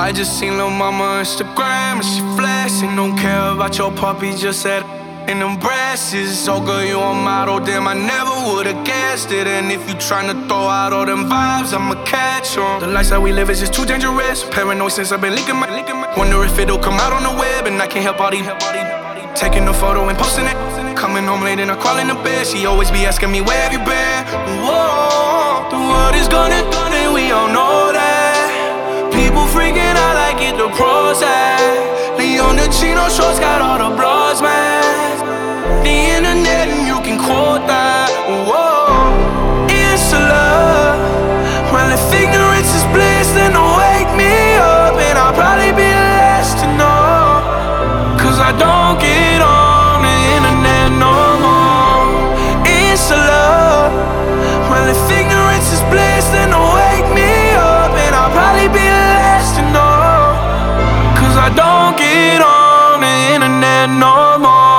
I just seen lil' mama Instagram and she flexing. Don't care about your puppy, just said in them breasts. So good you a model, damn I never would've guessed it. And if you tryna throw out all them vibes, I'ma catch 'em. The lifestyle we live is just too dangerous. Paranoid since I've been leaking my wonder if it'll come out on the web. And I can't help all these taking a photo and posting it. Coming home late and I crawl in the bed. She always be asking me where have you been. Whoa, the world is gonna and we all know that. People freaking out like it the pros at. Leon the Chino shorts got all the blogs, man. The internet and you can quote that. Whoa, it's a love. Well, if ignorance is bliss, then don't wake me up. And I'll probably be the last to know, 'cause I don't get on the internet no more. It's a love. Well, if ignorance is bliss, then don't wake me up. And I'll probably be the last to know, 'cause I don't get on the internet no more.